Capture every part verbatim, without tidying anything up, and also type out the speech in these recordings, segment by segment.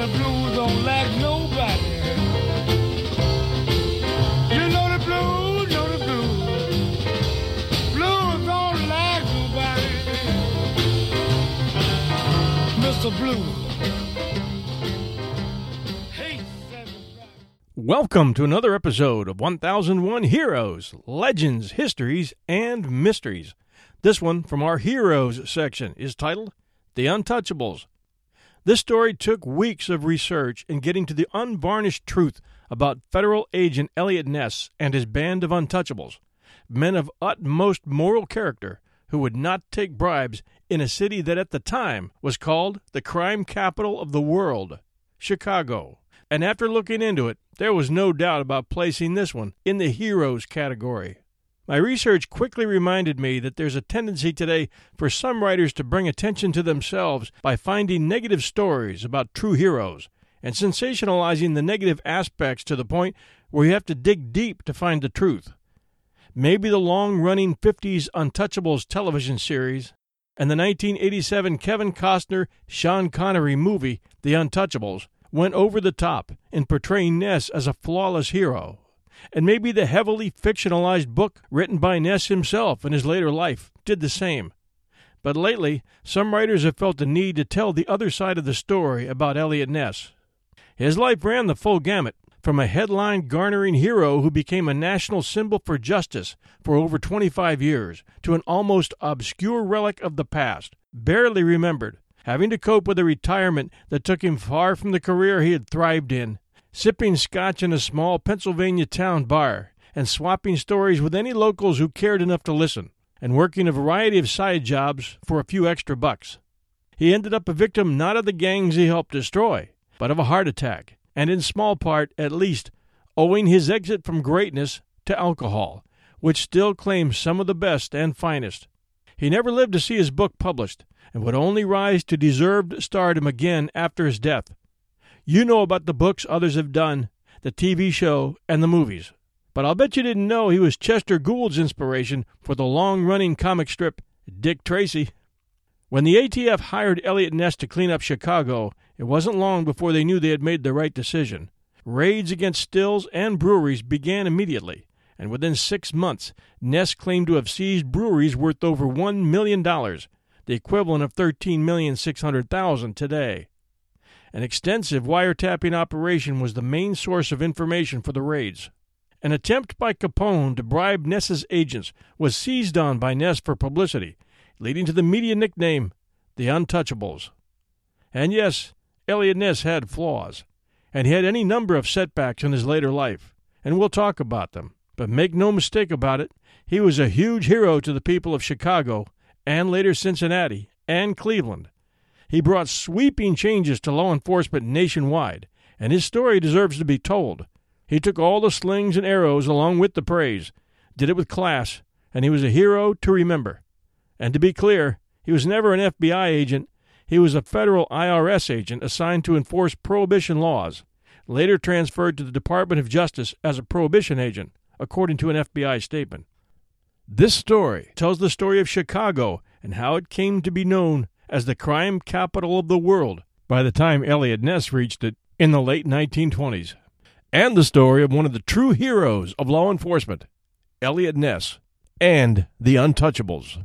the blues don't like nobody. You know the blues, know the blues. Blues don't like nobody. Mister Blue. Welcome to another episode of one thousand one Heroes, Legends, Histories, and Mysteries. This one from our Heroes section is titled The Untouchables. This story took weeks of research in getting to the unvarnished truth about federal agent Eliot Ness and his band of untouchables, men of utmost moral character who would not take bribes in a city that at the time was called the crime capital of the world, Chicago. And after looking into it, there was no doubt about placing this one in the heroes category. My research quickly reminded me that there's a tendency today for some writers to bring attention to themselves by finding negative stories about true heroes and sensationalizing the negative aspects to the point where you have to dig deep to find the truth. Maybe the long-running fifties Untouchables television series and the nineteen eighty-seven Kevin Costner, Sean Connery movie, The Untouchables, went over the top in portraying Ness as a flawless hero. And maybe the heavily fictionalized book written by Ness himself in his later life did the same. But lately, some writers have felt the need to tell the other side of the story about Eliot Ness. His life ran the full gamut, from a headline-garnering hero who became a national symbol for justice for over twenty-five years to an almost obscure relic of the past, barely remembered, having to cope with a retirement that took him far from the career he had thrived in, sipping scotch in a small Pennsylvania town bar, and swapping stories with any locals who cared enough to listen, and working a variety of side jobs for a few extra bucks. He ended up a victim not of the gangs he helped destroy, but of a heart attack, and in small part, at least, owing his exit from greatness to alcohol, which still claims some of the best and finest. He never lived to see his book published, and would only rise to deserved stardom again after his death. You know about the books others have done, the T V show, and the movies. But I'll bet you didn't know he was Chester Gould's inspiration for the long-running comic strip Dick Tracy. When the A T F hired Eliot Ness to clean up Chicago, it wasn't long before they knew they had made the right decision. Raids against stills and breweries began immediately, and within six months, Ness claimed to have seized breweries worth over one million dollars, the equivalent of thirteen million six hundred thousand dollars today. An extensive wiretapping operation was the main source of information for the raids. An attempt by Capone to bribe Ness's agents was seized on by Ness for publicity, leading to the media nickname, The Untouchables. And yes, Eliot Ness had flaws, and he had any number of setbacks in his later life, and we'll talk about them. But make no mistake about it, he was a huge hero to the people of Chicago, and later Cincinnati, and Cleveland. He brought sweeping changes to law enforcement nationwide, and his story deserves to be told. He took all the slings and arrows along with the praise, did it with class, and he was a hero to remember. And to be clear, he was never an F B I agent. He was a federal I R S agent assigned to enforce prohibition laws, later transferred to the Department of Justice as a prohibition agent, according to an F B I statement. This story tells the story of Chicago and how it came to be known as the crime capital of the world by the time Eliot Ness reached it in the late nineteen twenties. And the story of one of the true heroes of law enforcement, Eliot Ness, and the Untouchables.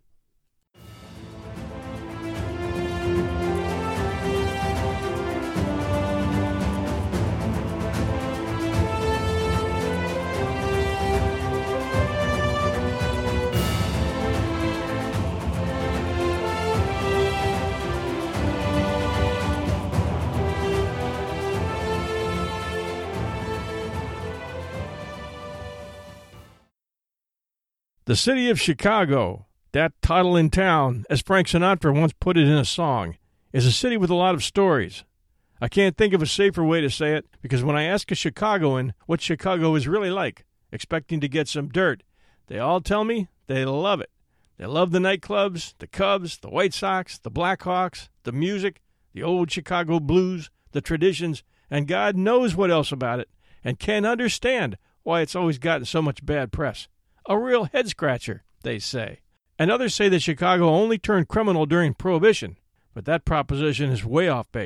The city of Chicago, that title in town, as Frank Sinatra once put it in a song, is a city with a lot of stories. I can't think of a safer way to say it, because when I ask a Chicagoan what Chicago is really like, expecting to get some dirt, they all tell me they love it. They love the nightclubs, the Cubs, the White Sox, the Blackhawks, the music, the old Chicago blues, the traditions, and God knows what else about it, and can't understand why it's always gotten so much bad press. A real head-scratcher, they say. And others say that Chicago only turned criminal during Prohibition, but that proposition is way off base,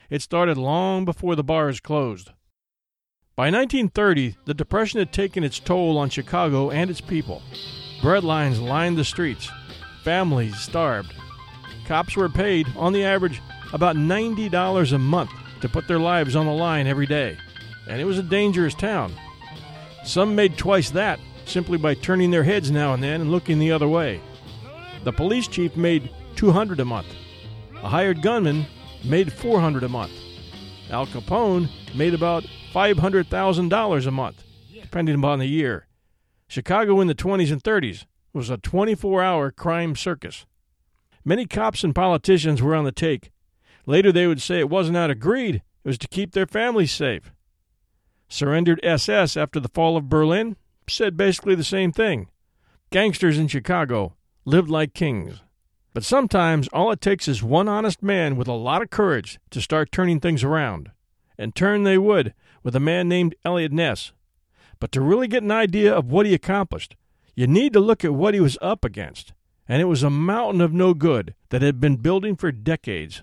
It started long before the bars closed. By nineteen thirty, the Depression had taken its toll on Chicago and its people. Bread lines lined the streets. Families starved. Cops were paid, on the average, about ninety dollars a month to put their lives on the line every day. And it was a dangerous town. Some made twice that, simply by turning their heads now and then and looking the other way. The police chief made two hundred dollars a month. A hired gunman made four hundred dollars a month. Al Capone made about five hundred thousand dollars a month, depending upon the year. Chicago in the twenties and thirties was a twenty-four hour crime circus. Many cops and politicians were on the take. Later they would say it wasn't out of greed, it was to keep their families safe. Surrendered S S after the fall of Berlin said basically the same thing. Gangsters in Chicago lived like kings. But sometimes all it takes is one honest man with a lot of courage to start turning things around. And turn they would, with a man named Eliot Ness. But to really get an idea of what he accomplished, you need to look at what he was up against. And it was a mountain of no good that had been building for decades.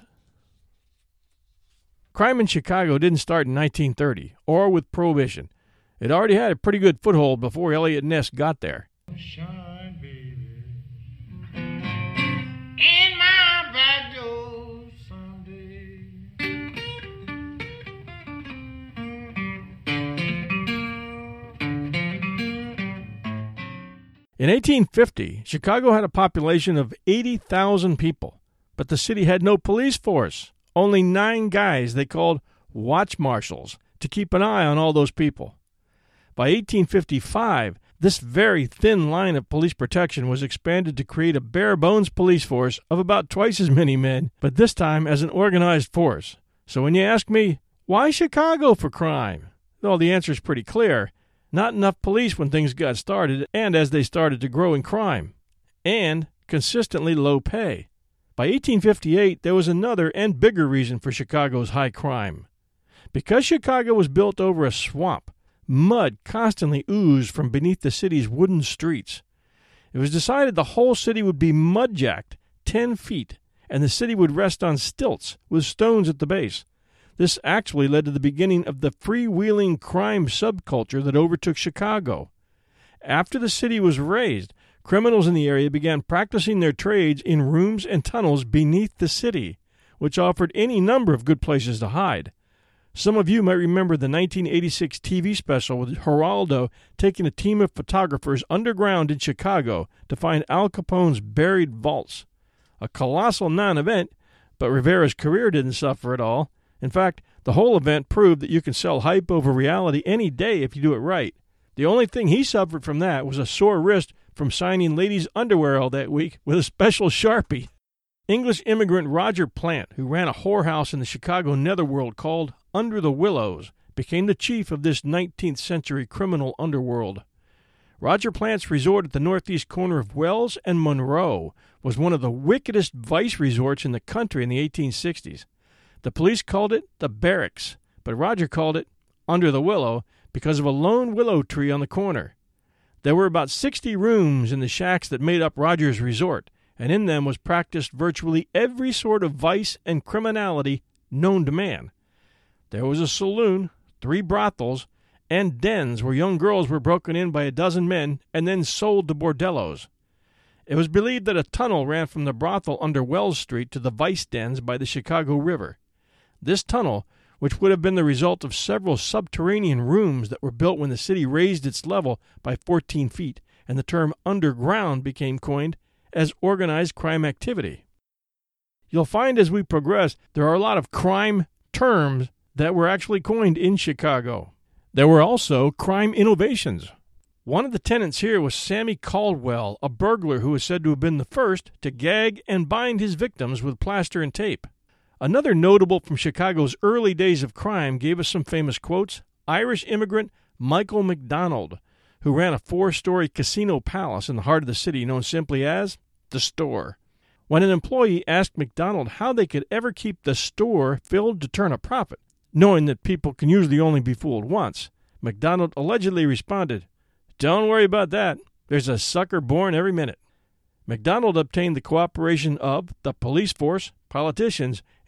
Crime in Chicago didn't start in nineteen thirty, or with Prohibition. It already had a pretty good foothold before Eliot Ness got there. Shine, baby, in my back door someday. In eighteen fifty, Chicago had a population of eighty thousand people, but the city had no police force, only nine guys they called watch marshals to keep an eye on all those people. By eighteen fifty-five, this very thin line of police protection was expanded to create a bare-bones police force of about twice as many men, but this time as an organized force. So when you ask me, why Chicago for crime? Well, the answer is pretty clear. Not enough police when things got started and as they started to grow in crime. And consistently low pay. By eighteen fifty-eight, there was another and bigger reason for Chicago's high crime. Because Chicago was built over a swamp, mud constantly oozed from beneath the city's wooden streets. It was decided the whole city would be mud-jacked ten feet, and the city would rest on stilts with stones at the base. This actually led to the beginning of the freewheeling crime subculture that overtook Chicago. After the city was raised, criminals in the area began practicing their trades in rooms and tunnels beneath the city, which offered any number of good places to hide. Some of you might remember the nineteen eighty-six T V special with Geraldo taking a team of photographers underground in Chicago to find Al Capone's buried vaults. A colossal non-event, but Rivera's career didn't suffer at all. In fact, the whole event proved that you can sell hype over reality any day if you do it right. The only thing he suffered from that was a sore wrist from signing ladies' underwear all that week with a special Sharpie. English immigrant Roger Plant, who ran a whorehouse in the Chicago netherworld called Under the Willows, became the chief of this nineteenth century criminal underworld. Roger Plant's resort at the northeast corner of Wells and Monroe was one of the wickedest vice resorts in the country in the eighteen sixties. The police called it the Barracks, but Roger called it Under the Willow because of a lone willow tree on the corner. There were about sixty rooms in the shacks that made up Roger's resort, and in them was practiced virtually every sort of vice and criminality known to man. There was a saloon, three brothels, and dens where young girls were broken in by a dozen men and then sold to bordellos. It was believed that a tunnel ran from the brothel under Wells Street to the vice dens by the Chicago River. This tunnel, which would have been the result of several subterranean rooms that were built when the city raised its level by fourteen feet, and the term underground became coined as organized crime activity. You'll find as we progress there are a lot of crime terms that were actually coined in Chicago. There were also crime innovations. One of the tenants here was Sammy Caldwell, a burglar who is said to have been the first to gag and bind his victims with plaster and tape. Another notable from Chicago's early days of crime gave us some famous quotes. Irish immigrant Michael McDonald, who ran a four-story casino palace in the heart of the city known simply as the Store. When an employee asked McDonald how they could ever keep the store filled to turn a profit, knowing that people can usually only be fooled once, McDonald allegedly responded, "Don't worry about that. There's a sucker born every minute." McDonald obtained the cooperation of the police force, politicians,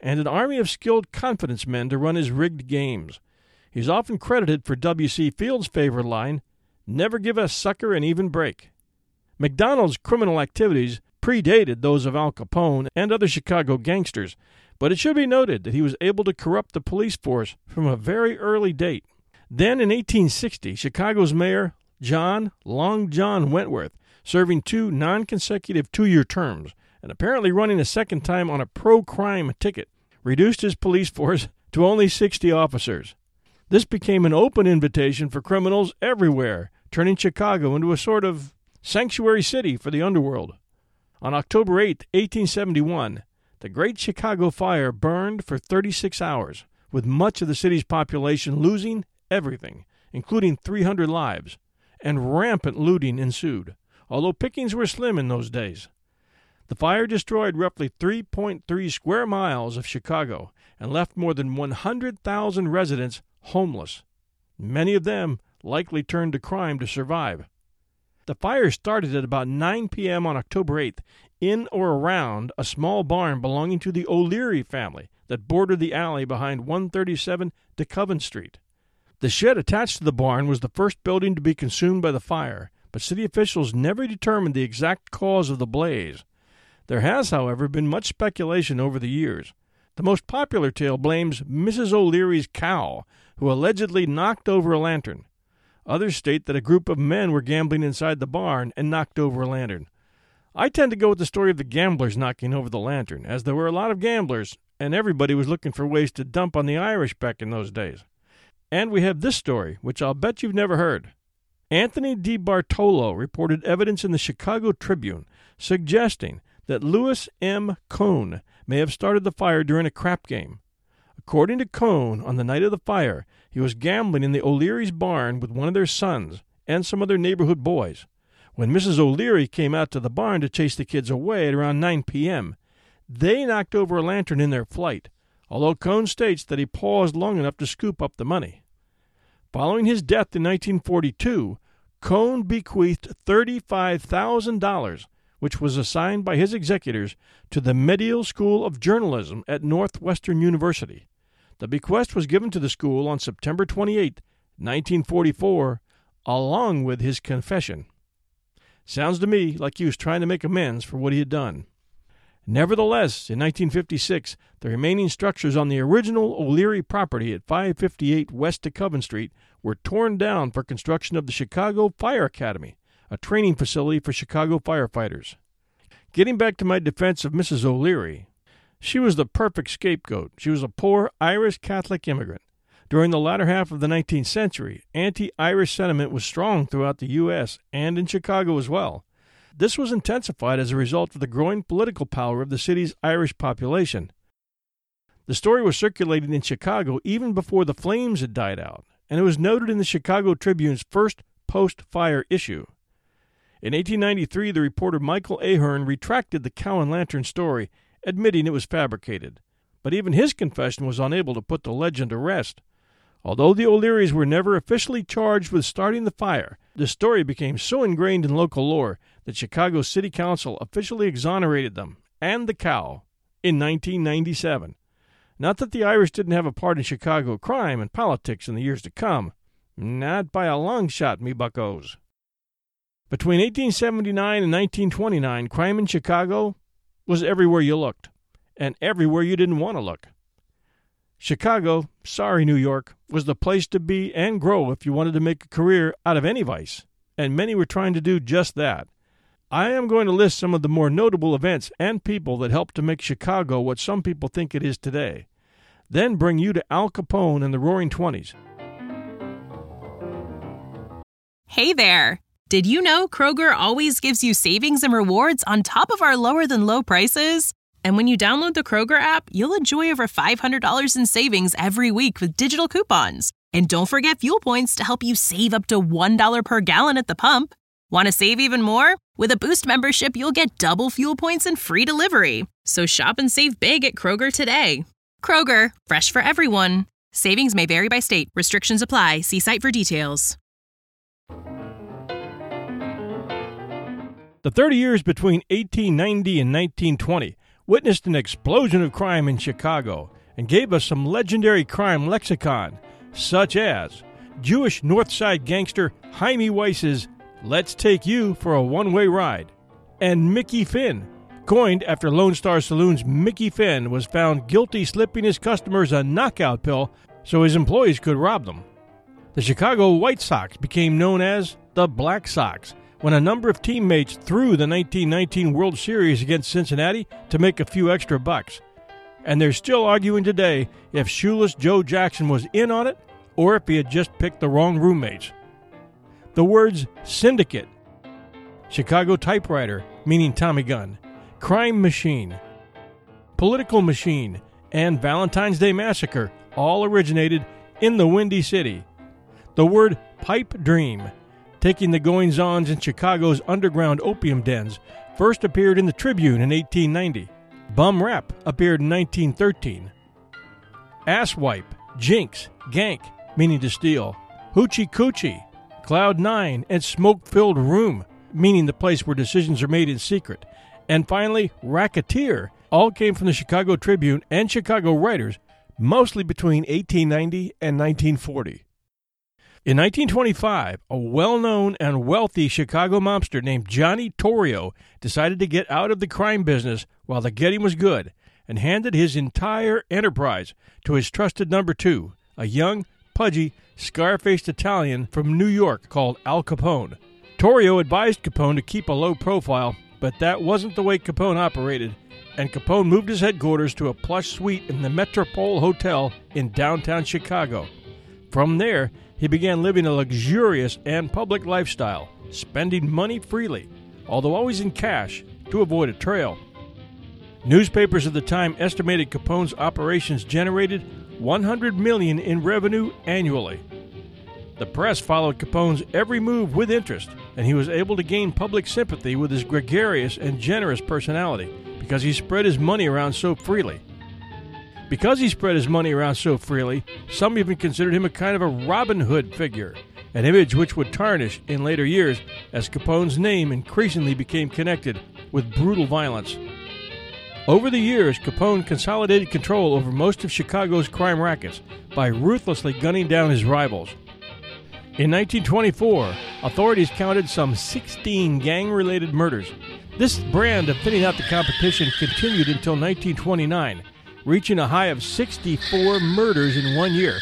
and an army of skilled confidence men to run his rigged games. He's often credited for W C. Field's favorite line, "Never give a sucker an even break." McDonald's criminal activities predated those of Al Capone and other Chicago gangsters, but it should be noted that he was able to corrupt the police force from a very early date. Then in eighteen sixty, Chicago's mayor, John Long John Wentworth, serving two non-consecutive two-year terms, and apparently running a second time on a pro-crime ticket, reduced his police force to only sixty officers. This became an open invitation for criminals everywhere, turning Chicago into a sort of sanctuary city for the underworld. On October eighth, eighteen seventy-one, the Great Chicago Fire burned for thirty-six hours, with much of the city's population losing everything, including three hundred lives, and rampant looting ensued, although pickings were slim in those days. The fire destroyed roughly three point three square miles of Chicago and left more than one hundred thousand residents homeless. Many of them likely turned to crime to survive. The fire started at about nine p.m. on October eighth in or around a small barn belonging to the O'Leary family that bordered the alley behind one thirty-seven DeKoven Street. The shed attached to the barn was the first building to be consumed by the fire, but city officials never determined the exact cause of the blaze. There has, however, been much speculation over the years. The most popular tale blames Missus O'Leary's cow, who allegedly knocked over a lantern. Others state that a group of men were gambling inside the barn and knocked over a lantern. I tend to go with the story of the gamblers knocking over the lantern, as there were a lot of gamblers, and everybody was looking for ways to dump on the Irish back in those days. And we have this story, which I'll bet you've never heard. Anthony DiBartolo reported evidence in the Chicago Tribune suggesting that Louis M. Cohn may have started the fire during a crap game. According to Cohn, on the night of the fire, he was gambling in the O'Leary's barn with one of their sons and some other neighborhood boys. When Missus O'Leary came out to the barn to chase the kids away at around nine p.m., they knocked over a lantern in their flight, although Cohn states that he paused long enough to scoop up the money. Following his death in nineteen forty-two, Cohn bequeathed thirty-five thousand dollars, which was assigned by his executors to the Medill School of Journalism at Northwestern University. The bequest was given to the school on September twenty-eighth, nineteen forty-four, along with his confession. Sounds to me like he was trying to make amends for what he had done. Nevertheless, in nineteen fifty-six, the remaining structures on the original O'Leary property at five fifty-eight West DeKoven Street were torn down for construction of the Chicago Fire Academy, a training facility for Chicago firefighters. Getting back to my defense of Missus O'Leary, she was the perfect scapegoat. She was a poor Irish Catholic immigrant. During the latter half of the nineteenth century, anti-Irish sentiment was strong throughout the U S and in Chicago as well. This was intensified as a result of the growing political power of the city's Irish population. The story was circulated in Chicago even before the flames had died out, and it was noted in the Chicago Tribune's first post-fire issue. In eighteen ninety-three, the reporter Michael Ahern retracted the cow and lantern story, admitting it was fabricated. But even his confession was unable to put the legend to rest. Although the O'Learys were never officially charged with starting the fire, the story became so ingrained in local lore that Chicago City Council officially exonerated them, and the cow, in nineteen ninety-seven. Not that the Irish didn't have a part in Chicago crime and politics in the years to come. Not by a long shot, me buccos. Between eighteen seventy-nine and nineteen twenty-nine, crime in Chicago was everywhere you looked, and everywhere you didn't want to look. Chicago, sorry New York, was the place to be and grow if you wanted to make a career out of any vice, and many were trying to do just that. I am going to list some of the more notable events and people that helped to make Chicago what some people think it is today, then bring you to Al Capone and the Roaring Twenties. Hey there! Did you know Kroger always gives you savings and rewards on top of our lower-than-low prices? And when you download the Kroger app, you'll enjoy over five hundred dollars in savings every week with digital coupons. And don't forget fuel points to help you save up to one dollar per gallon at the pump. Want to save even more? With a Boost membership, you'll get double fuel points and free delivery. So shop and save big at Kroger today. Kroger, fresh for everyone. Savings may vary by state. Restrictions apply. See site for details. The thirty years between eighteen ninety and nineteen twenty witnessed an explosion of crime in Chicago and gave us some legendary crime lexicon, such as Jewish North Side gangster Hymie Weiss's "Let's Take You for a One-Way Ride," and Mickey Finn, coined after Lone Star Saloon's Mickey Finn was found guilty slipping his customers a knockout pill so his employees could rob them. The Chicago White Sox became known as the Black Sox when a number of teammates threw the nineteen nineteen World Series against Cincinnati to make a few extra bucks. And they're still arguing today if shoeless Joe Jackson was in on it or if he had just picked the wrong roommates. The words syndicate, Chicago typewriter, meaning Tommy gun, crime machine, political machine, and Valentine's Day Massacre all originated in the Windy City. The word pipe dream, taking the goings-ons in Chicago's underground opium dens, first appeared in the Tribune in eighteen ninety. Bum rap appeared in nineteen thirteen. Asswipe, jinx, gank, meaning to steal, hoochie coochie, cloud nine, and smoke-filled room, meaning the place where decisions are made in secret. And finally, racketeer, all came from the Chicago Tribune and Chicago writers, mostly between eighteen ninety and nineteen forty. In nineteen twenty-five, a well-known and wealthy Chicago mobster named Johnny Torrio decided to get out of the crime business while the getting was good and handed his entire enterprise to his trusted number two, a young, pudgy, scar-faced Italian from New York called Al Capone. Torrio advised Capone to keep a low profile, but that wasn't the way Capone operated, and Capone moved his headquarters to a plush suite in the Metropole Hotel in downtown Chicago. From there, he began living a luxurious and public lifestyle, spending money freely, although always in cash, to avoid a trail. Newspapers of the time estimated Capone's operations generated one hundred million dollars in revenue annually. The press followed Capone's every move with interest, and he was able to gain public sympathy with his gregarious and generous personality because he spread his money around so freely. Because he spread his money around so freely, some even considered him a kind of a Robin Hood figure, an image which would tarnish in later years as Capone's name increasingly became connected with brutal violence. Over the years, Capone consolidated control over most of Chicago's crime rackets by ruthlessly gunning down his rivals. In nineteen twenty-four, authorities counted some sixteen gang-related murders. This brand of thinning out the competition continued until nineteen twenty-nine, reaching a high of sixty-four murders in one year.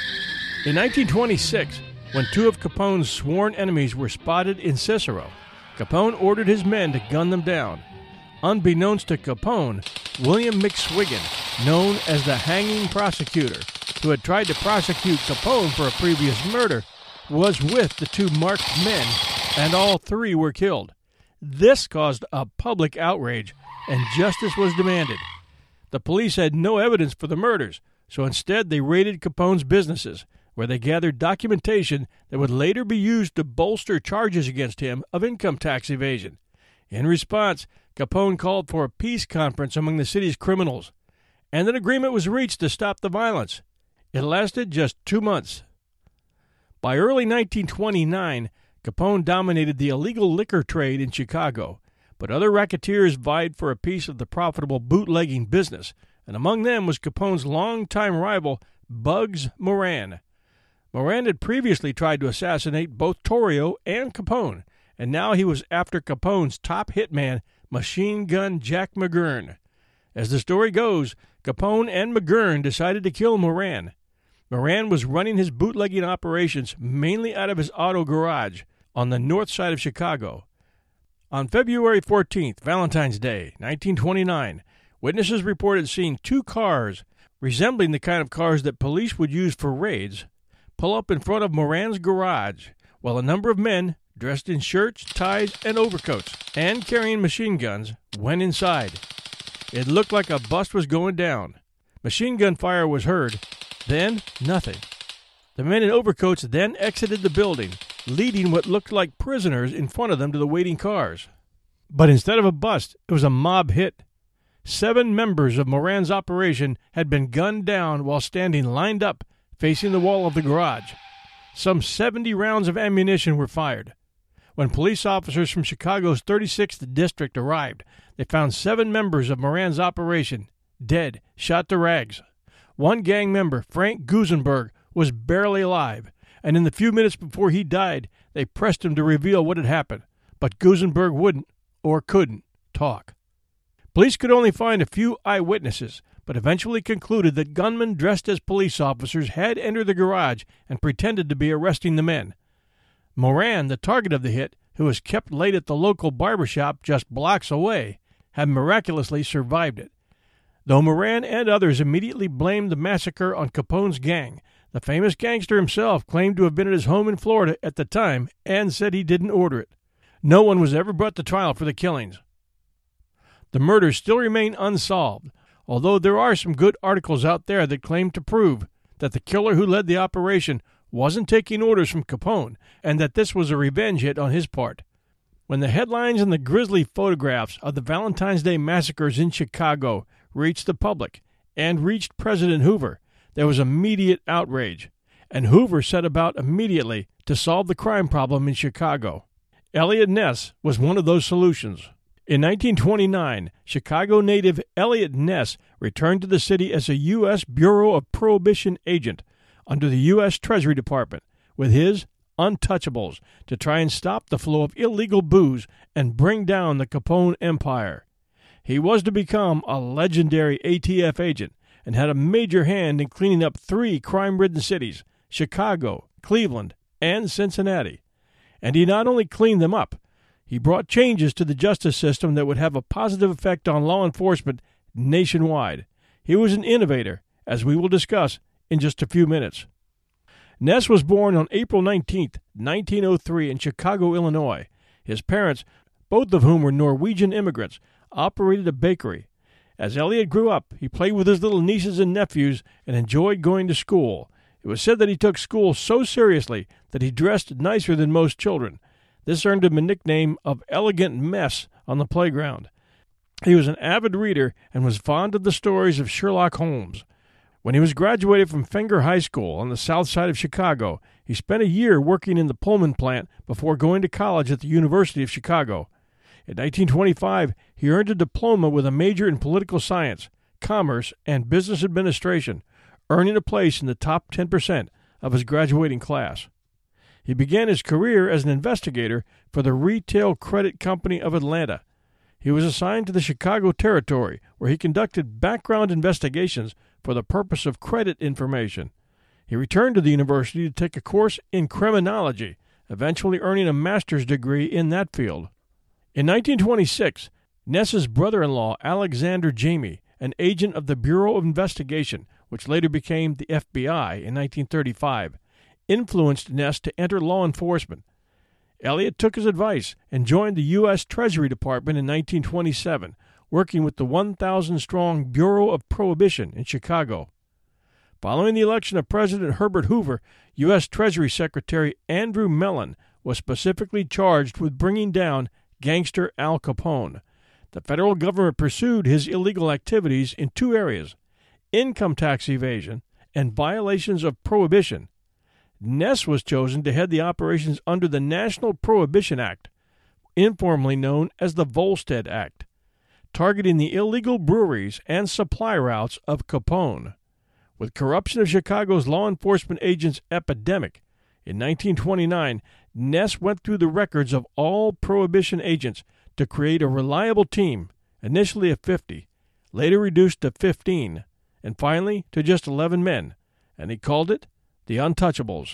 In nineteen twenty-six, when two of Capone's sworn enemies were spotted in Cicero, Capone ordered his men to gun them down. Unbeknownst to Capone, William McSwiggan, known as the hanging prosecutor, who had tried to prosecute Capone for a previous murder, was with the two marked men, and all three were killed. This caused a public outrage, and justice was demanded. The police had no evidence for the murders, so instead they raided Capone's businesses, where they gathered documentation that would later be used to bolster charges against him of income tax evasion. In response, Capone called for a peace conference among the city's criminals, and an agreement was reached to stop the violence. It lasted just two months. By early nineteen twenty-nine, Capone dominated the illegal liquor trade in Chicago, but other racketeers vied for a piece of the profitable bootlegging business, and among them was Capone's longtime rival, Bugs Moran. Moran had previously tried to assassinate both Torrio and Capone, and now he was after Capone's top hitman, Machine Gun Jack McGurn. As the story goes, Capone and McGurn decided to kill Moran. Moran was running his bootlegging operations mainly out of his auto garage on the north side of Chicago. On February fourteenth, Valentine's Day, nineteen twenty-nine, witnesses reported seeing two cars, resembling the kind of cars that police would use for raids, pull up in front of Moran's garage, while a number of men, dressed in shirts, ties, and overcoats, and carrying machine guns, went inside. It looked like a bust was going down. Machine gun fire was heard, then nothing. The men in overcoats then exited the building, leading what looked like prisoners in front of them to the waiting cars. But instead of a bust, it was a mob hit. Seven members of Moran's operation had been gunned down while standing lined up, facing the wall of the garage. Some seventy rounds of ammunition were fired. When police officers from Chicago's thirty-sixth District arrived, they found seven members of Moran's operation dead, shot to rags. One gang member, Frank Gusenberg, was barely alive, and in the few minutes before he died, they pressed him to reveal what had happened, but Gusenberg wouldn't, or couldn't, talk. Police could only find a few eyewitnesses, but eventually concluded that gunmen dressed as police officers had entered the garage and pretended to be arresting the men. Moran, the target of the hit, who was kept late at the local barber shop just blocks away, had miraculously survived it. Though Moran and others immediately blamed the massacre on Capone's gang, the famous gangster himself claimed to have been at his home in Florida at the time and said he didn't order it. No one was ever brought to trial for the killings. The murders still remain unsolved, although there are some good articles out there that claim to prove that the killer who led the operation wasn't taking orders from Capone and that this was a revenge hit on his part. When the headlines and the grisly photographs of the Valentine's Day massacres in Chicago reached the public and reached President Hoover, there was immediate outrage, and Hoover set about immediately to solve the crime problem in Chicago. Eliot Ness was one of those solutions. In nineteen twenty-nine, Chicago native Eliot Ness returned to the city as a U S Bureau of Prohibition agent under the U S Treasury Department with his Untouchables to try and stop the flow of illegal booze and bring down the Capone empire. He was to become a legendary A T F agent and had a major hand in cleaning up three crime-ridden cities, Chicago, Cleveland, and Cincinnati. And he not only cleaned them up, he brought changes to the justice system that would have a positive effect on law enforcement nationwide. He was an innovator, as we will discuss in just a few minutes. Ness was born on April nineteenth, nineteen oh three in Chicago, Illinois. His parents, both of whom were Norwegian immigrants, operated a bakery. As Eliot grew up, he played with his little nieces and nephews and enjoyed going to school. It was said that he took school so seriously that he dressed nicer than most children. This earned him a nickname of Elegant Mess on the playground. He was an avid reader and was fond of the stories of Sherlock Holmes. When he was graduated from Fenger High School on the south side of Chicago, he spent a year working in the Pullman plant before going to college at the University of Chicago. In nineteen twenty-five, he earned a diploma with a major in political science, commerce, and business administration, earning a place in the top ten percent of his graduating class. He began his career as an investigator for the Retail Credit Company of Atlanta. He was assigned to the Chicago territory, where he conducted background investigations for the purpose of credit information. He returned to the university to take a course in criminology, eventually earning a master's degree in that field. In nineteen twenty-six, Ness's brother-in-law, Alexander Jamie, an agent of the Bureau of Investigation, which later became the F B I in nineteen thirty-five, influenced Ness to enter law enforcement. Eliot took his advice and joined the U S Treasury Department in nineteen twenty-seven, working with the one thousand strong Bureau of Prohibition in Chicago. Following the election of President Herbert Hoover, U S Treasury Secretary Andrew Mellon was specifically charged with bringing down gangster Al Capone. The federal government pursued his illegal activities in two areas: income tax evasion and violations of prohibition. Ness was chosen to head the operations under the National Prohibition Act, informally known as the Volstead Act, targeting the illegal breweries and supply routes of Capone. With corruption of Chicago's law enforcement agents epidemic, in nineteen twenty-nine, Ness went through the records of all prohibition agents to create a reliable team, initially of fifty, later reduced to fifteen, and finally to just eleven men, and he called it the Untouchables.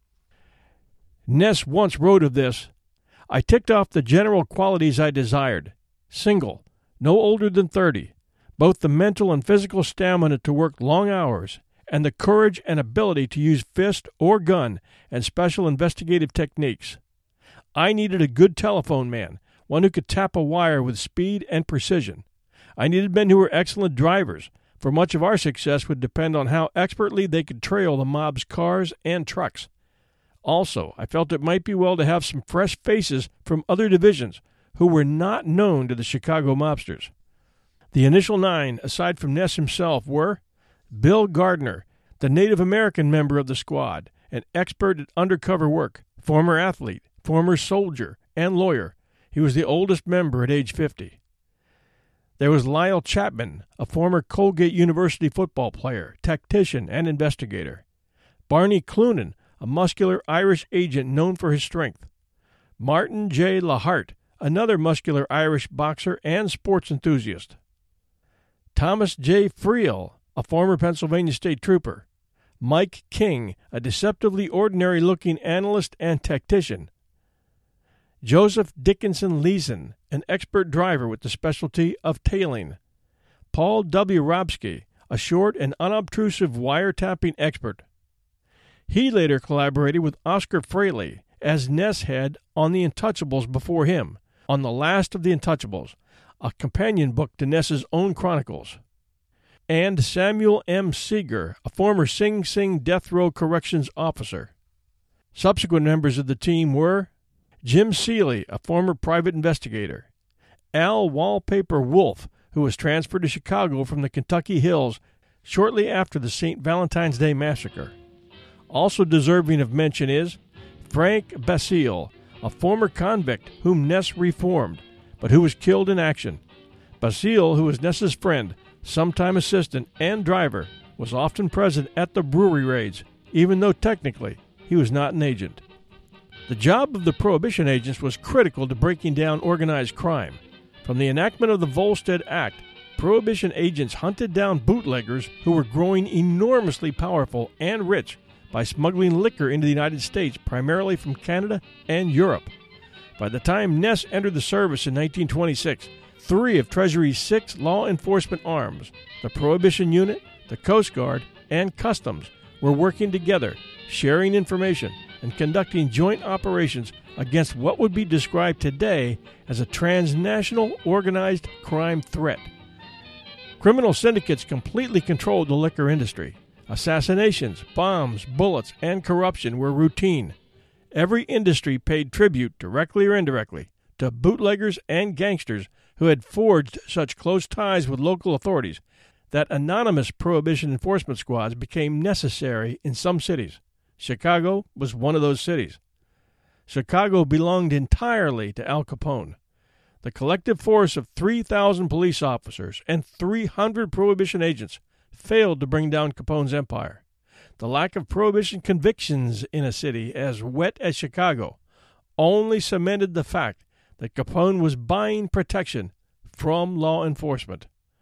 Ness once wrote of this, "I ticked off the general qualities I desired. Single, no older than thirty, both the mental and physical stamina to work long hours, and the courage and ability to use fist or gun and special investigative techniques. I needed a good telephone man, one who could tap a wire with speed and precision. I needed men who were excellent drivers, for much of our success would depend on how expertly they could trail the mob's cars and trucks. Also, I felt it might be well to have some fresh faces from other divisions who were not known to the Chicago mobsters." The initial nine, aside from Ness himself, were Bill Gardner, the Native American member of the squad, an expert at undercover work, former athlete, former soldier, and lawyer. He was the oldest member at age fifty. There was Lyle Chapman, a former Colgate University football player, tactician, and investigator. Barney Clunan, a muscular Irish agent known for his strength. Martin J. Lahart, another muscular Irish boxer and sports enthusiast. Thomas J. Friel, a former Pennsylvania state trooper. Mike King, a deceptively ordinary-looking analyst and tactician. Joseph Dickinson Leeson, an expert driver with the specialty of tailing. Paul W. Robsky, a short and unobtrusive wiretapping expert. He later collaborated with Oscar Fraley as Ness had on The Untouchables before him, on The Last of the Untouchables, a companion book to Ness's own chronicles. And Samuel M. Seeger, a former Sing Sing Death Row Corrections officer. Subsequent members of the team were Jim Seeley, a former private investigator. Al Wallpaper Wolf, who was transferred to Chicago from the Kentucky Hills shortly after the Saint Valentine's Day Massacre. Also deserving of mention is Frank Basile, a former convict whom Ness reformed, but who was killed in action. Basile, who was Ness's friend, sometime assistant, and driver, was often present at the brewery raids, even though technically he was not an agent. The job of the Prohibition agents was critical to breaking down organized crime. From the enactment of the Volstead Act, Prohibition agents hunted down bootleggers who were growing enormously powerful and rich by smuggling liquor into the United States, primarily from Canada and Europe. By the time Ness entered the service in nineteen twenty-six, three of Treasury's six law enforcement arms, the Prohibition Unit, the Coast Guard, and Customs, were working together, sharing information, and conducting joint operations against what would be described today as a transnational organized crime threat. Criminal syndicates completely controlled the liquor industry. Assassinations, bombs, bullets, and corruption were routine. Every industry paid tribute, directly or indirectly, to bootleggers and gangsters who had forged such close ties with local authorities that anonymous Prohibition enforcement squads became necessary in some cities. Chicago was one of those cities. Chicago belonged entirely to Al Capone. The collective force of three thousand police officers and three hundred Prohibition agents failed to bring down Capone's empire. The lack of Prohibition convictions in a city as wet as Chicago only cemented the fact that Capone was buying protection from law enforcement.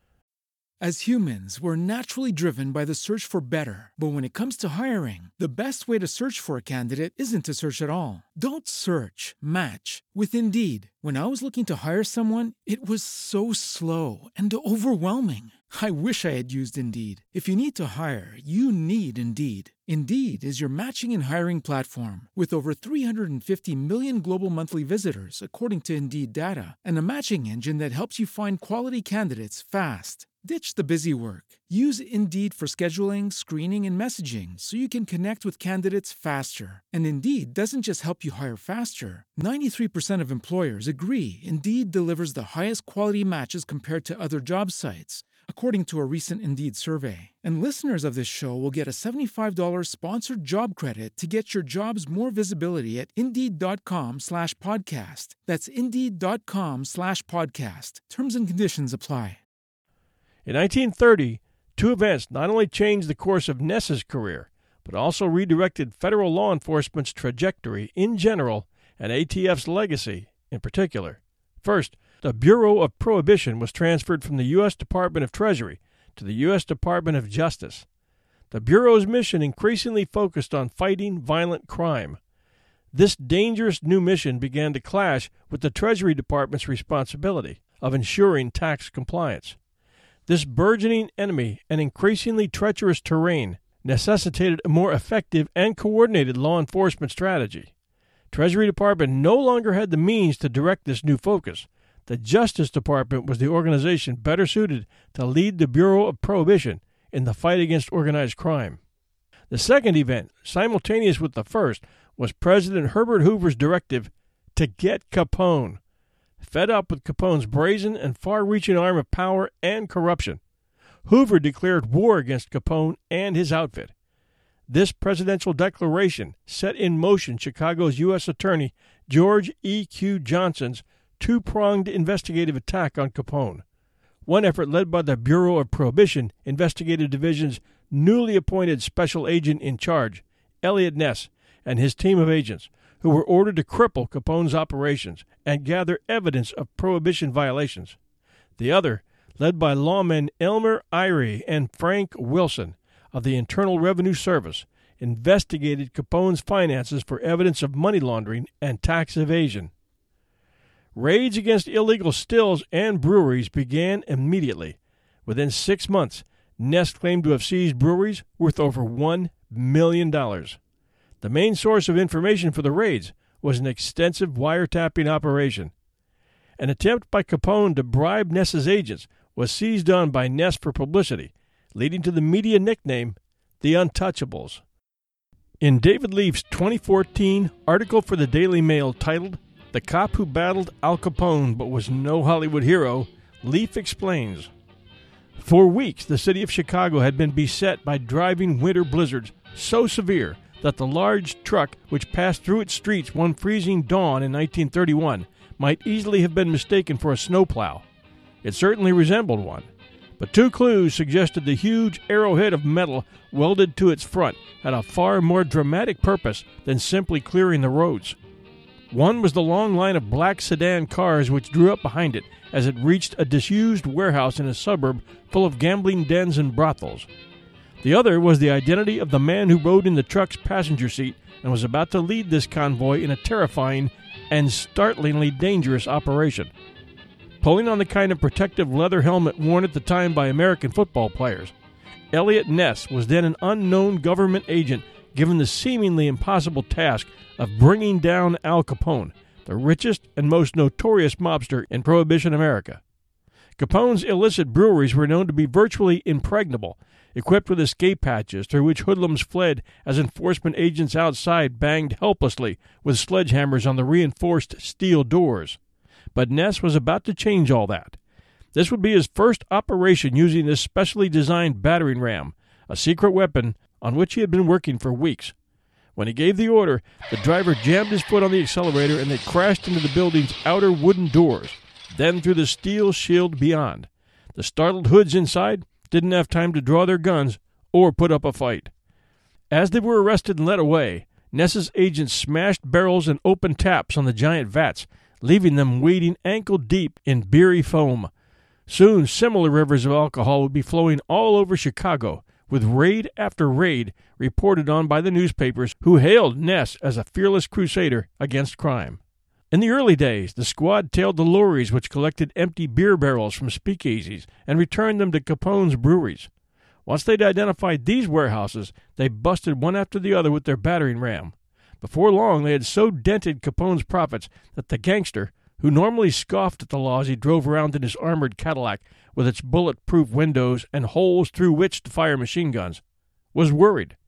As humans, we're naturally driven by the search for better. But when it comes to hiring, the best way to search for a candidate isn't to search at all. Don't search, match with Indeed. When I was looking to hire someone, it was so slow and overwhelming. I wish I had used Indeed. If you need to hire, you need Indeed. Indeed is your matching and hiring platform with over three hundred fifty million global monthly visitors, according to Indeed data, and a matching engine that helps you find quality candidates fast. Ditch the busy work. Use Indeed for scheduling, screening, and messaging so you can connect with candidates faster. And Indeed doesn't just help you hire faster. ninety-three percent of employers agree Indeed delivers the highest quality matches compared to other job sites, according to a recent Indeed survey. And listeners of this show will get a seventy-five dollars sponsored job credit to get your jobs more visibility at Indeed.com slash podcast. That's Indeed.com slash podcast. Terms and conditions apply. In nineteen thirty, two events not only changed the course of Ness's career, but also redirected federal law enforcement's trajectory in general and A T F's legacy in particular. First, the Bureau of Prohibition was transferred from the U S Department of Treasury to the U S Department of Justice. The Bureau's mission increasingly focused on fighting violent crime. This dangerous new mission began to clash with the Treasury Department's responsibility of ensuring tax compliance. This burgeoning enemy and increasingly treacherous terrain necessitated a more effective and coordinated law enforcement strategy. Treasury Department no longer had the means to direct this new focus. The Justice Department was the organization better suited to lead the Bureau of Prohibition in the fight against organized crime. The second event, simultaneous with the first, was President Herbert Hoover's directive to get Capone. Fed up with Capone's brazen and far-reaching arm of power and corruption, Hoover declared war against Capone and his outfit. This presidential declaration set in motion Chicago's U S Attorney George E Q Johnson's two-pronged investigative attack on Capone. One effort led by the Bureau of Prohibition Investigative Division's newly appointed special agent in charge, Eliot Ness, and his team of agents, who were ordered to cripple Capone's operations and gather evidence of Prohibition violations. The other, led by lawmen Elmer Eyre and Frank Wilson of the Internal Revenue Service, investigated Capone's finances for evidence of money laundering and tax evasion. Raids against illegal stills and breweries began immediately. Within six months, Ness claimed to have seized breweries worth over one million dollars. The main source of information for the raids was an extensive wiretapping operation. An attempt by Capone to bribe Ness's agents was seized on by Ness for publicity, leading to the media nickname the Untouchables. In David Leaf's twenty fourteen article for the Daily Mail titled "The Cop Who Battled Al Capone But Was No Hollywood Hero," Leaf explains, "For weeks, the city of Chicago had been beset by driving winter blizzards so severe that the large truck which passed through its streets one freezing dawn in nineteen thirty-one might easily have been mistaken for a snowplow. It certainly resembled one, but two clues suggested the huge arrowhead of metal welded to its front had a far more dramatic purpose than simply clearing the roads. One was the long line of black sedan cars which drew up behind it as it reached a disused warehouse in a suburb full of gambling dens and brothels. The other was the identity of the man who rode in the truck's passenger seat and was about to lead this convoy in a terrifying and startlingly dangerous operation. Pulling on the kind of protective leather helmet worn at the time by American football players, Eliot Ness was then an unknown government agent given the seemingly impossible task of bringing down Al Capone, the richest and most notorious mobster in Prohibition America. Capone's illicit breweries were known to be virtually impregnable, equipped with escape hatches through which hoodlums fled as enforcement agents outside banged helplessly with sledgehammers on the reinforced steel doors. But Ness was about to change all that. This would be his first operation using this specially designed battering ram, a secret weapon on which he had been working for weeks. When he gave the order, the driver jammed his foot on the accelerator and they crashed into the building's outer wooden doors, then through the steel shield beyond. The startled hoods inside didn't have time to draw their guns or put up a fight. As they were arrested and led away, Ness's agents smashed barrels and opened taps on the giant vats, leaving them wading ankle-deep in beery foam. Soon similar rivers of alcohol would be flowing all over Chicago, with raid after raid reported on by the newspapers who hailed Ness as a fearless crusader against crime. In the early days, the squad tailed the lorries which collected empty beer barrels from speakeasies and returned them to Capone's breweries. Once they'd identified these warehouses, they busted one after the other with their battering ram. Before long, they had so dented Capone's profits that the gangster, who normally scoffed at the laws he drove around in his armored Cadillac with its bulletproof windows and holes through which to fire machine guns, was worried.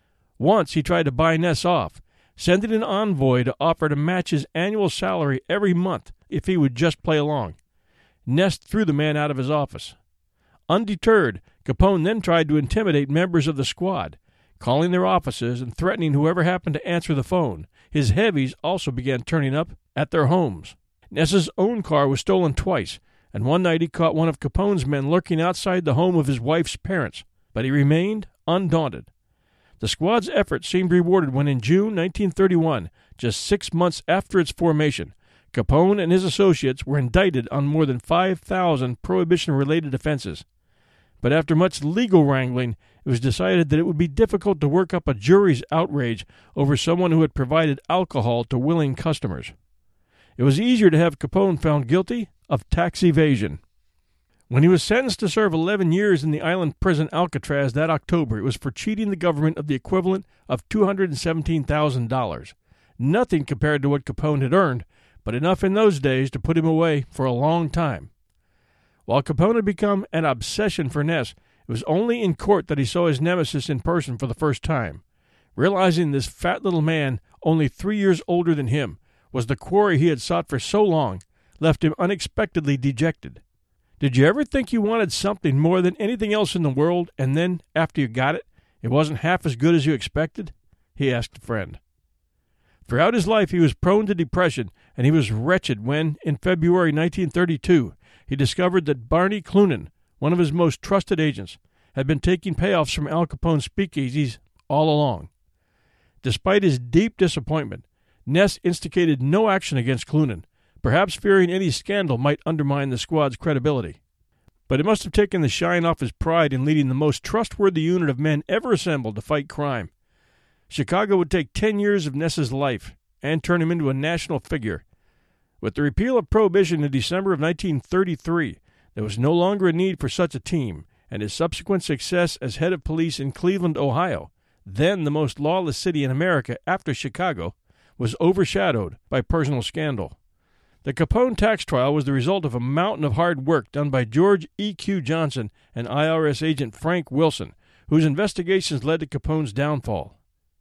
Once he tried to buy Ness off, sending an envoy to offer to match his annual salary every month if he would just play along. Ness threw the man out of his office. Undeterred, Capone then tried to intimidate members of the squad, calling their offices and threatening whoever happened to answer the phone. His heavies also began turning up at their homes. Ness's own car was stolen twice, and one night he caught one of Capone's men lurking outside the home of his wife's parents, but he remained undaunted. The squad's efforts seemed rewarded when in June nineteen thirty-one, just six months after its formation, Capone and his associates were indicted on more than five thousand Prohibition-related offenses. But after much legal wrangling, it was decided that it would be difficult to work up a jury's outrage over someone who had provided alcohol to willing customers. It was easier to have Capone found guilty of tax evasion. When he was sentenced to serve eleven years in the island prison Alcatraz that October, it was for cheating the government of the equivalent of two hundred seventeen thousand dollars. Nothing compared to what Capone had earned, but enough in those days to put him away for a long time. While Capone had become an obsession for Ness, it was only in court that he saw his nemesis in person for the first time. Realizing this fat little man, only three years older than him, was the quarry he had sought for so long, left him unexpectedly dejected. Did you ever think you wanted something more than anything else in the world, and then, after you got it, it wasn't half as good as you expected? He asked a friend. Throughout his life he was prone to depression, and he was wretched when, in February nineteen thirty-two, he discovered that Barney Clunan, one of his most trusted agents, had been taking payoffs from Al Capone's speakeasies all along. Despite his deep disappointment, Ness instigated no action against Clunan, perhaps fearing any scandal might undermine the squad's credibility. But it must have taken the shine off his pride in leading the most trustworthy unit of men ever assembled to fight crime. Chicago would take ten years of Ness's life and turn him into a national figure. With the repeal of Prohibition in December of nineteen thirty-three, there was no longer a need for such a team, and his subsequent success as head of police in Cleveland, Ohio, then the most lawless city in America after Chicago, was overshadowed by personal scandal. The Capone tax trial was the result of a mountain of hard work done by George E Q Johnson and I R S agent Frank Wilson, whose investigations led to Capone's downfall.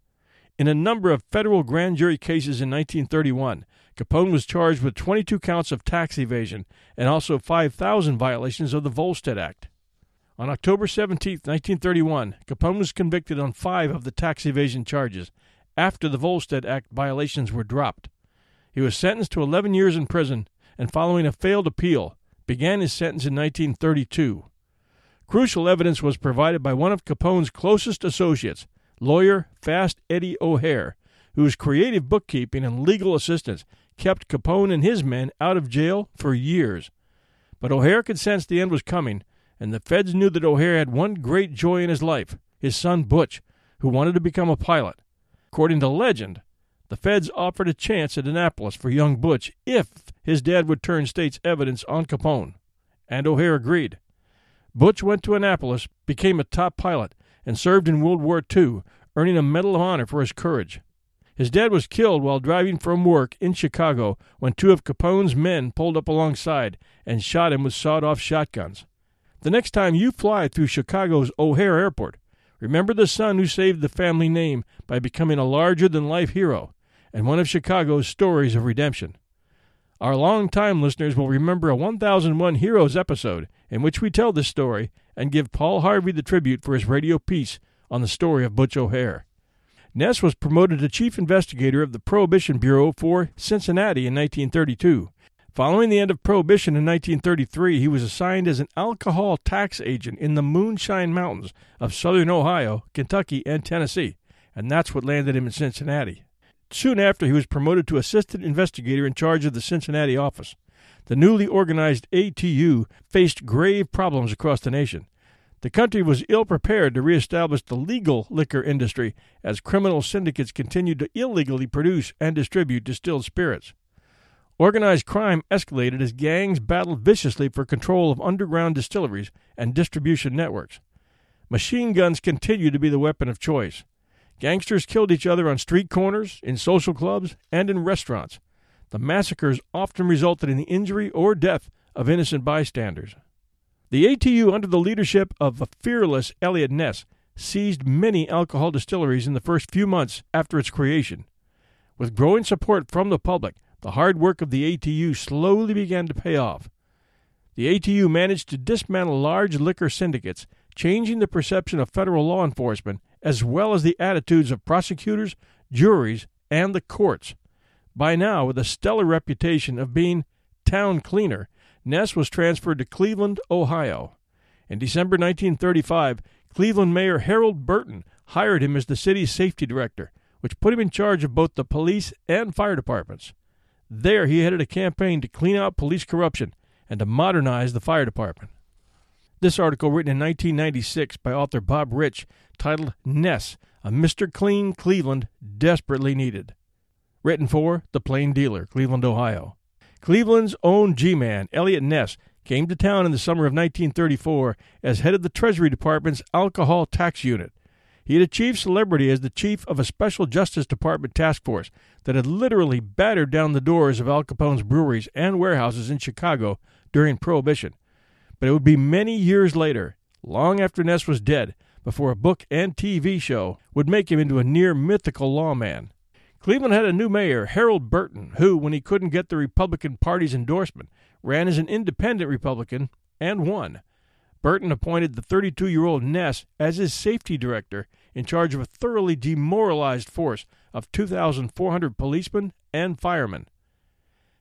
In a number of federal grand jury cases in nineteen thirty-one, Capone was charged with twenty-two counts of tax evasion and also five thousand violations of the Volstead Act. On October seventeenth, nineteen thirty-one, Capone was convicted on five of the tax evasion charges after the Volstead Act violations were dropped. He was sentenced to eleven years in prison and, following a failed appeal, began his sentence in nineteen thirty-two. Crucial evidence was provided by one of Capone's closest associates, lawyer Fast Eddie O'Hare, whose creative bookkeeping and legal assistance kept Capone and his men out of jail for years. But O'Hare could sense the end was coming, and the feds knew that O'Hare had one great joy in his life, his son Butch, who wanted to become a pilot. According to legend, the feds offered a chance at Annapolis for young Butch if his dad would turn state's evidence on Capone, and O'Hare agreed. Butch went to Annapolis, became a top pilot, and served in World War Two, earning a Medal of Honor for his courage. His dad was killed while driving from work in Chicago when two of Capone's men pulled up alongside and shot him with sawed-off shotguns. The next time you fly through Chicago's O'Hare Airport, remember the son who saved the family name by becoming a larger-than-life hero and one of Chicago's stories of redemption. Our long-time listeners will remember a one thousand one Heroes episode in which we tell this story and give Paul Harvey the tribute for his radio piece on the story of Butch O'Hare. Ness was promoted to chief investigator of the Prohibition Bureau for Cincinnati in nineteen thirty-two. Following the end of Prohibition in nineteen thirty-three, he was assigned as an alcohol tax agent in the Moonshine Mountains of southern Ohio, Kentucky, and Tennessee, and that's what landed him in Cincinnati. Soon after, he was promoted to assistant investigator in charge of the Cincinnati office. The newly organized A T U faced grave problems across the nation. The country was ill-prepared to reestablish the legal liquor industry as criminal syndicates continued to illegally produce and distribute distilled spirits. Organized crime escalated as gangs battled viciously for control of underground distilleries and distribution networks. Machine guns continued to be the weapon of choice. Gangsters killed each other on street corners, in social clubs, and in restaurants. The massacres often resulted in the injury or death of innocent bystanders. The A T U, under the leadership of a fearless Eliot Ness, seized many alcohol distilleries in the first few months after its creation. With growing support from the public, the hard work of the A T U slowly began to pay off. The A T U managed to dismantle large liquor syndicates, changing the perception of federal law enforcement as well as the attitudes of prosecutors, juries, and the courts. By now, with a stellar reputation of being town cleaner, Ness was transferred to Cleveland, Ohio. In December nineteen thirty-five, Cleveland Mayor Harold Burton hired him as the city's safety director, which put him in charge of both the police and fire departments. There, he headed a campaign to clean out police corruption and to modernize the fire department. This article, written in nineteen ninety-six by author Bob Rich, titled Ness, a Mister Clean Cleveland Desperately Needed. Written for The Plain Dealer, Cleveland, Ohio. Cleveland's own G-Man, Eliot Ness, came to town in the summer of nineteen thirty-four as head of the Treasury Department's Alcohol Tax Unit. He had achieved celebrity as the chief of a special Justice Department task force that had literally battered down the doors of Al Capone's breweries and warehouses in Chicago during Prohibition. But it would be many years later, long after Ness was dead, before a book and T V show would make him into a near-mythical lawman. Cleveland had a new mayor, Harold Burton, who, when he couldn't get the Republican Party's endorsement, ran as an independent Republican and won. Burton appointed the thirty-two-year-old Ness as his safety director, in charge of a thoroughly demoralized force of two thousand four hundred policemen and firemen.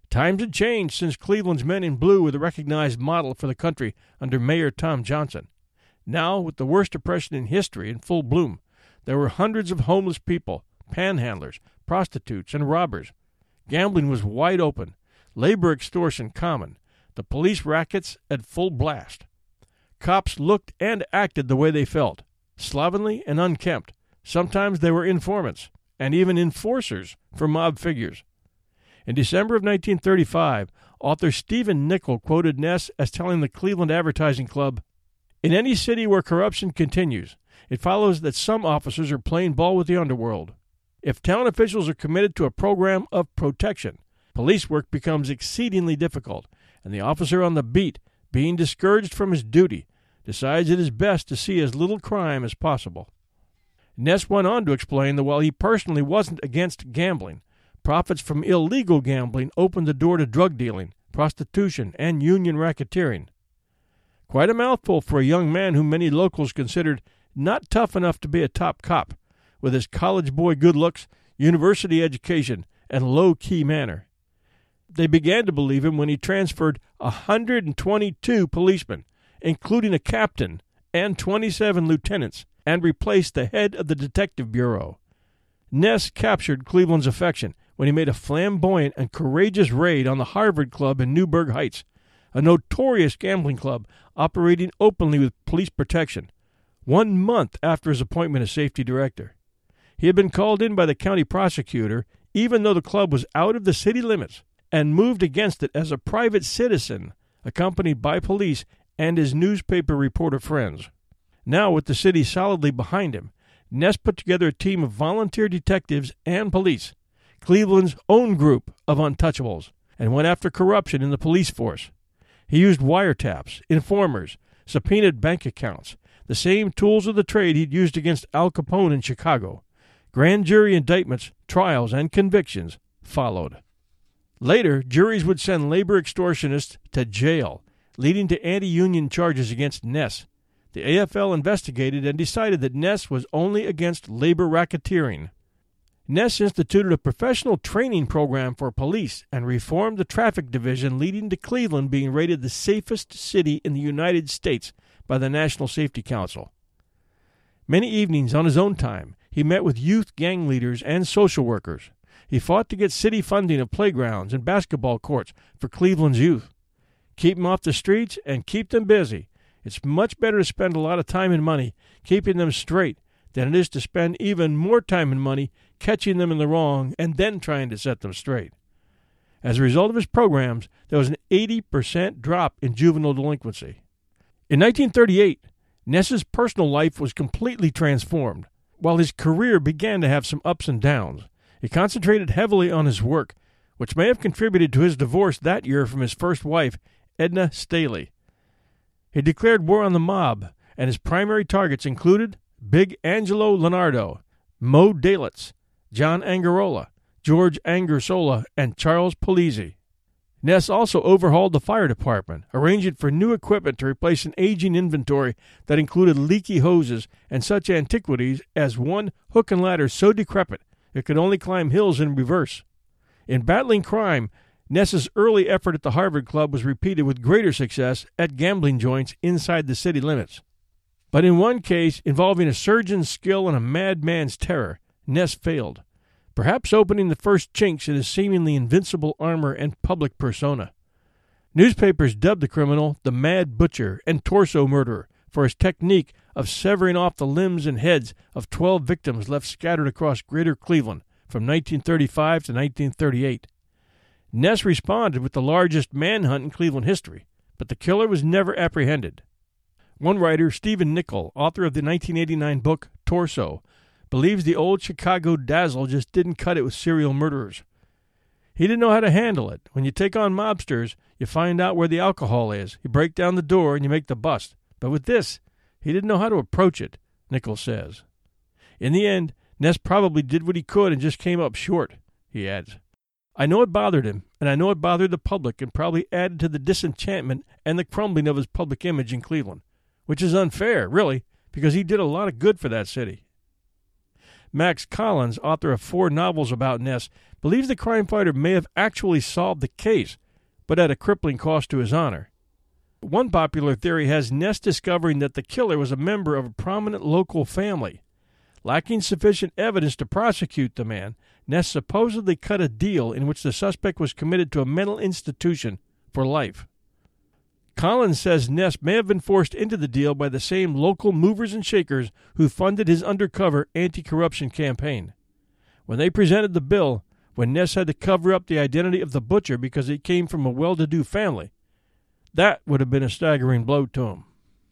Times had changed since Cleveland's men in blue were the recognized model for the country under Mayor Tom Johnson. Now, with the worst depression in history in full bloom, there were hundreds of homeless people, panhandlers, prostitutes, and robbers. Gambling was wide open, labor extortion common, the police rackets at full blast. Cops looked and acted the way they felt, slovenly and unkempt. Sometimes they were informants, and even enforcers for mob figures. In December of nineteen thirty-five, author Stephen Nichol quoted Ness as telling the Cleveland Advertising Club, "In any city where corruption continues, it follows that some officers are playing ball with the underworld. If town officials are committed to a program of protection, police work becomes exceedingly difficult, and the officer on the beat, being discouraged from his duty, decides it is best to see as little crime as possible." Ness went on to explain that while he personally wasn't against gambling, profits from illegal gambling opened the door to drug dealing, prostitution, and union racketeering. Quite a mouthful for a young man whom many locals considered not tough enough to be a top cop, with his college boy good looks, university education, and low-key manner. They began to believe him when he transferred one hundred twenty-two policemen, including a captain and twenty-seven lieutenants, and replaced the head of the Detective Bureau. Ness captured Cleveland's affection when he made a flamboyant and courageous raid on the Harvard Club in Newburgh Heights, a notorious gambling club operating openly with police protection, one month after his appointment as safety director. He had been called in by the county prosecutor, even though the club was out of the city limits, and moved against it as a private citizen, accompanied by police and his newspaper reporter friends. Now, with the city solidly behind him, Ness put together a team of volunteer detectives and police, Cleveland's own group of untouchables, and went after corruption in the police force. He used wiretaps, informers, subpoenaed bank accounts, the same tools of the trade he'd used against Al Capone in Chicago. Grand jury indictments, trials, and convictions followed. Later, juries would send labor extortionists to jail, leading to anti-union charges against Ness. The A F L investigated and decided that Ness was only against labor racketeering. Ness instituted a professional training program for police and reformed the traffic division, leading to Cleveland being rated the safest city in the United States by the National Safety Council. Many evenings on his own time, he met with youth gang leaders and social workers. He fought to get city funding of playgrounds and basketball courts for Cleveland's youth. Keep them off the streets and keep them busy. It's much better to spend a lot of time and money keeping them straight than it is to spend even more time and money catching them in the wrong and then trying to set them straight. As a result of his programs, there was an eighty percent drop in juvenile delinquency. In nineteen thirty-eight, Ness's personal life was completely transformed. While his career began to have some ups and downs, he concentrated heavily on his work, which may have contributed to his divorce that year from his first wife, Edna Staley. He declared war on the mob, and his primary targets included Big Angelo Leonardo, Mo Dalitz, John Angarola, George Angersola, and Charles Polizzi. Ness also overhauled the fire department, arranging for new equipment to replace an aging inventory that included leaky hoses and such antiquities as one hook and ladder so decrepit it could only climb hills in reverse. In battling crime, Ness's early effort at the Harvard Club was repeated with greater success at gambling joints inside the city limits. But in one case, involving a surgeon's skill and a madman's terror, Ness failed, perhaps opening the first chinks in his seemingly invincible armor and public persona. Newspapers dubbed the criminal the Mad Butcher and Torso Murderer for his technique of severing off the limbs and heads of twelve victims left scattered across greater Cleveland from nineteen thirty-five to nineteen thirty-eight. Ness responded with the largest manhunt in Cleveland history, but the killer was never apprehended. One writer, Stephen Nichol, author of the nineteen eighty-nine book Torso, believes the old Chicago dazzle just didn't cut it with serial murderers. He didn't know how to handle it. When you take on mobsters, you find out where the alcohol is. You break down the door and you make the bust. But with this, he didn't know how to approach it, Nichol says. In the end, Ness probably did what he could and just came up short, he adds. I know it bothered him, and I know it bothered the public and probably added to the disenchantment and the crumbling of his public image in Cleveland, which is unfair, really, because he did a lot of good for that city. Max Collins, author of four novels about Ness, believes the crime fighter may have actually solved the case, but at a crippling cost to his honor. One popular theory has Ness discovering that the killer was a member of a prominent local family. Lacking sufficient evidence to prosecute the man, Ness supposedly cut a deal in which the suspect was committed to a mental institution for life. Collins says Ness may have been forced into the deal by the same local movers and shakers who funded his undercover anti-corruption campaign. When they presented the bill, when Ness had to cover up the identity of the butcher because he came from a well-to-do family, that would have been a staggering blow to him.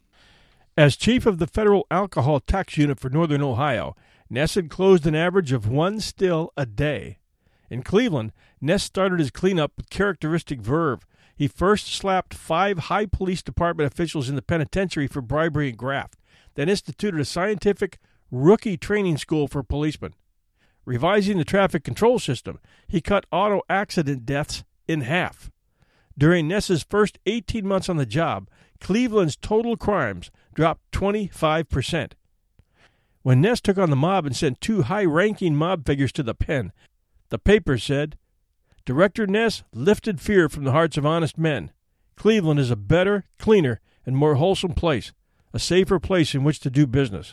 As chief of the federal alcohol tax unit for Northern Ohio, Ness had closed an average of one still a day. In Cleveland, Ness started his cleanup with characteristic verve. He first slapped five high police department officials in the penitentiary for bribery and graft, then instituted a scientific rookie training school for policemen. Revising the traffic control system, he cut auto accident deaths in half. During Ness's first eighteen months on the job, Cleveland's total crimes dropped twenty-five percent. When Ness took on the mob and sent two high-ranking mob figures to the pen, the paper said, "Director Ness lifted fear from the hearts of honest men. Cleveland is a better, cleaner, and more wholesome place, a safer place in which to do business."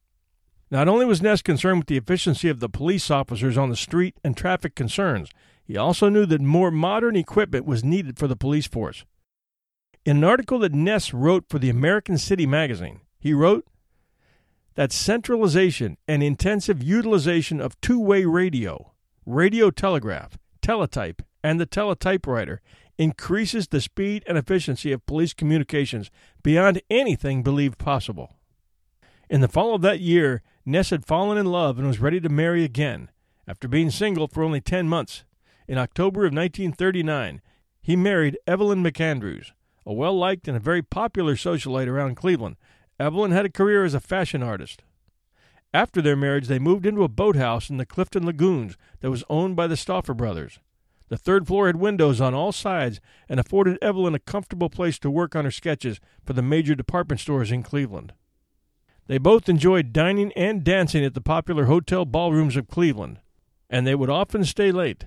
Not only was Ness concerned with the efficiency of the police officers on the street and traffic concerns, he also knew that more modern equipment was needed for the police force. In an article that Ness wrote for the American City magazine, he wrote that centralization and intensive utilization of two-way radio, radio telegraph, teletype, and the teletypewriter increases the speed and efficiency of police communications beyond anything believed possible. In the fall of that year, Ness had fallen in love and was ready to marry again, after being single for only ten months. In October of nineteen thirty-nine, he married Evelyn McAndrews, a well-liked and a very popular socialite around Cleveland. Evelyn had a career as a fashion artist. After their marriage, they moved into a boathouse in the Clifton Lagoons that was owned by the Stauffer brothers. The third floor had windows on all sides and afforded Evelyn a comfortable place to work on her sketches for the major department stores in Cleveland. They both enjoyed dining and dancing at the popular hotel ballrooms of Cleveland, and they would often stay late.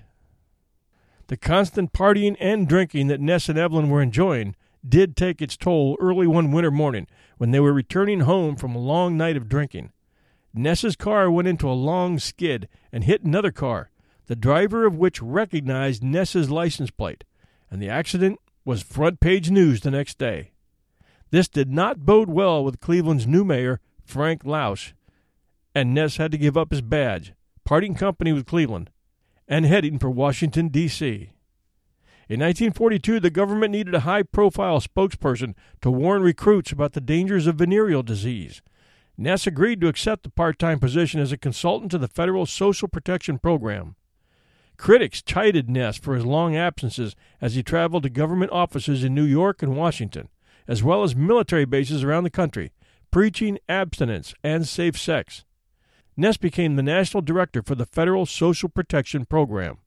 The constant partying and drinking that Ness and Evelyn were enjoying did take its toll early one winter morning when they were returning home from a long night of drinking. Ness's car went into a long skid and hit another car, the driver of which recognized Ness's license plate, and the accident was front-page news the next day. This did not bode well with Cleveland's new mayor, Frank Lausch, and Ness had to give up his badge, parting company with Cleveland, and heading for Washington, D C In nineteen forty-two, the government needed a high-profile spokesperson to warn recruits about the dangers of venereal disease. Ness agreed to accept the part-time position as a consultant to the Federal Social Protection Program. Critics chided Ness for his long absences as he traveled to government offices in New York and Washington, as well as military bases around the country, preaching abstinence and safe sex. Ness became the national director for the Federal Social Protection Program.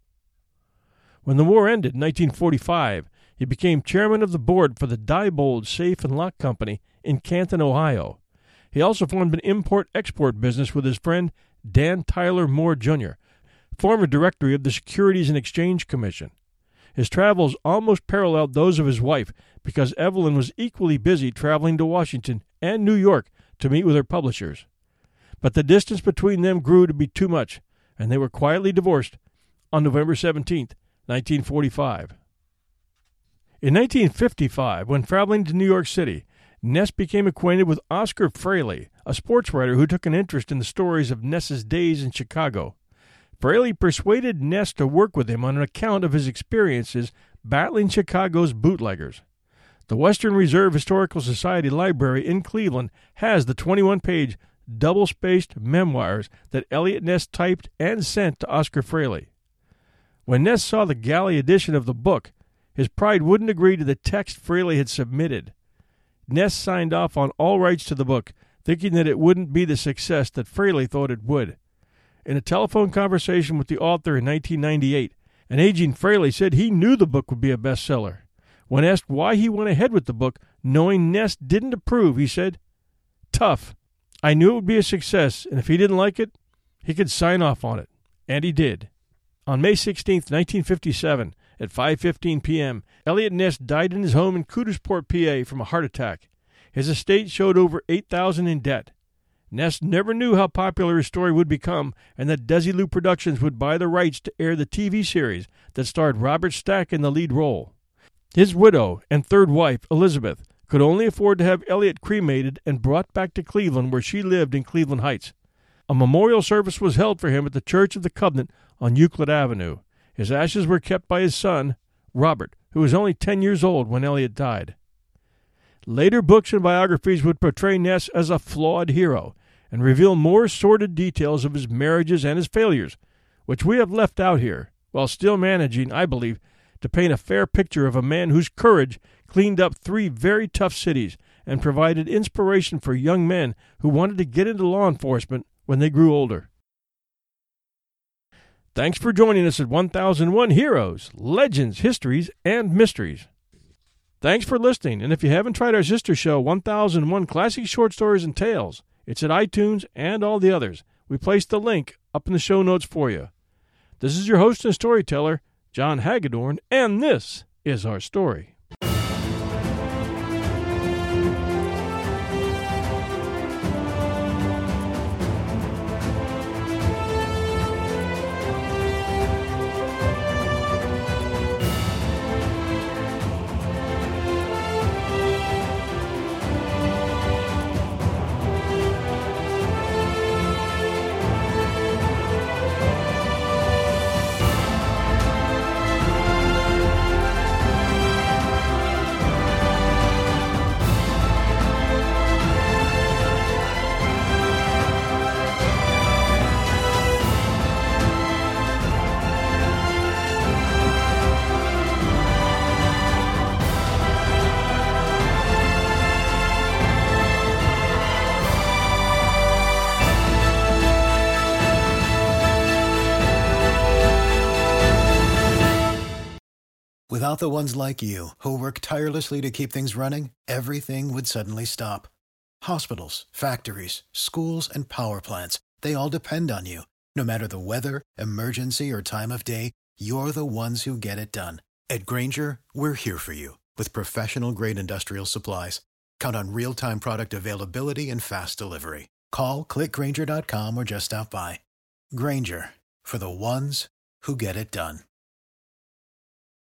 When the war ended in nineteen forty-five, he became chairman of the board for the Diebold Safe and Lock Company in Canton, Ohio. He also formed an import-export business with his friend Dan Tyler Moore, Junior, former director of the Securities and Exchange Commission. His travels almost paralleled those of his wife because Evelyn was equally busy traveling to Washington and New York to meet with her publishers. But the distance between them grew to be too much, and they were quietly divorced on November seventeenth, nineteen forty-five. In nineteen fifty-five, when traveling to New York City, Ness became acquainted with Oscar Fraley, a sports writer who took an interest in the stories of Ness's days in Chicago. Fraley persuaded Ness to work with him on an account of his experiences battling Chicago's bootleggers. The Western Reserve Historical Society Library in Cleveland has the twenty-one page double-spaced memoirs that Eliot Ness typed and sent to Oscar Fraley. When Ness saw the galley edition of the book, his pride wouldn't agree to the text Fraley had submitted. Ness signed off on all rights to the book, thinking that it wouldn't be the success that Fraley thought it would. In a telephone conversation with the author in nineteen ninety-eight, an aging Fraley said he knew the book would be a bestseller. When asked why he went ahead with the book, knowing Ness didn't approve, he said, "Tough. I knew it would be a success, and if he didn't like it, he could sign off on it." And he did. On May sixteenth, nineteen fifty-seven, at five fifteen p.m., Elliot Ness died in his home in Coudersport, P A, from a heart attack. His estate showed over eight thousand dollars in debt. Ness never knew how popular his story would become and that Desilu Productions would buy the rights to air the T V series that starred Robert Stack in the lead role. His widow and third wife, Elizabeth, could only afford to have Elliot cremated and brought back to Cleveland, where she lived in Cleveland Heights. A memorial service was held for him at the Church of the Covenant on Euclid Avenue. His ashes were kept by his son, Robert, who was only ten years old when Elliot died. Later books and biographies would portray Ness as a flawed hero and reveal more sordid details of his marriages and his failures, which we have left out here, while still managing, I believe, to paint a fair picture of a man whose courage cleaned up three very tough cities and provided inspiration for young men who wanted to get into law enforcement when they grew older. Thanks for joining us at one thousand one Heroes, Legends, Histories, and Mysteries. Thanks for listening, and if you haven't tried our sister show, one thousand one Classic Short Stories and Tales, it's at iTunes and all the others. We placed the link up in the show notes for you. This is your host and storyteller, John Hagedorn, and this is our story. Without the ones like you, who work tirelessly to keep things running, everything would suddenly stop. Hospitals, factories, schools, and power plants, they all depend on you. No matter the weather, emergency, or time of day, you're the ones who get it done. At Grainger, we're here for you with professional-grade industrial supplies. Count on real-time product availability and fast delivery. Call, click Grainger dot com, or just stop by. Grainger, for the ones who get it done.